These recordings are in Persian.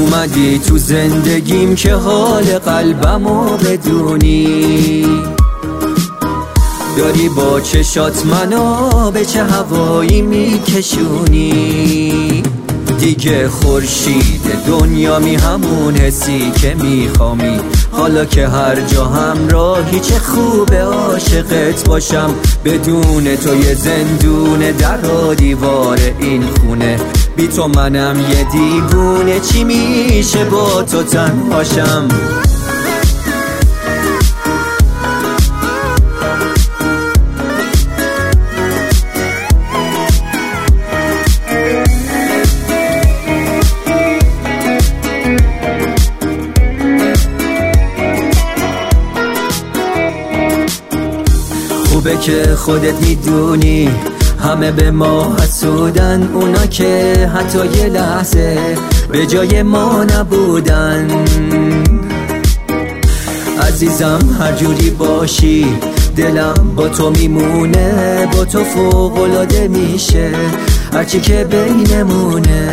اومدی تو زندگیم که حال قلبمو بدونی، داری با چشات منو به چه هوایی میکشونی. دیگه خورشید دنیامی، همون حسی که میخوامی. حالا که هر جا همراهی چه خوبه عاشقت باشم. بدون تو یه زندون در و دیوار این خونه، بی تو منم یه دیوونه. چی میشه با تو تنهاشم؟ خوبه که خودت میدونی همه به ما حسودن، اونا که حتی یه لحظه به جای ما نبودن. عزیزم هر جوری باشی دلم با تو میمونه، با تو فوق‌العاده میشه هرچی که بینمونه.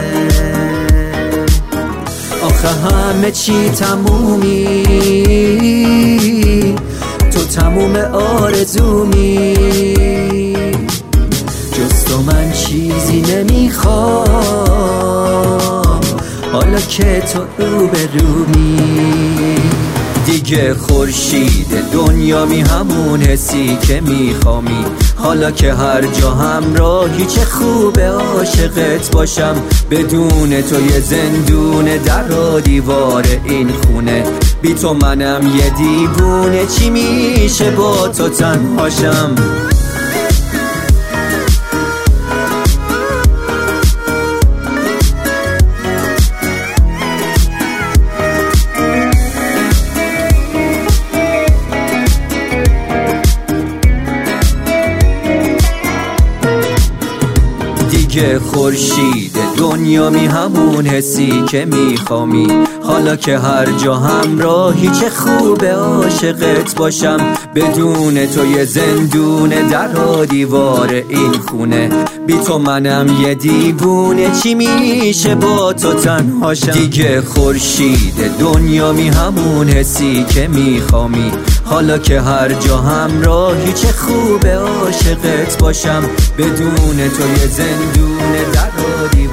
آخه همه چی تمومی، تو تموم آرزومی. جز تو من چیزی نمیخوام، حالا که تو روبرومی. دیگه خورشید دنیامی، همون حسی که میخوامی. حالا که هر جا همراهی چه خوبه عاشقت باشم. بدون تو یه زندون در و دیوار این خونه، بی تو منم یه دیوونه. چی میشه با تو تنهاشم؟ دیگه خورشید دنیامی، همون حسی که میخوامی. حالا که هر جا همراهی چه خوبه عاشقت باشم. بدون تو یه زندون در و دیوار این خونه، بی تو منم یه دیوونه. چی میشه با تو تنهاشم؟ دیگه خورشید دنیامی، همون حسی که میخوامی. حالا که هر جا همراهی چه خوبه عاشقت باشم. بدون تو یه زندون در و دیوار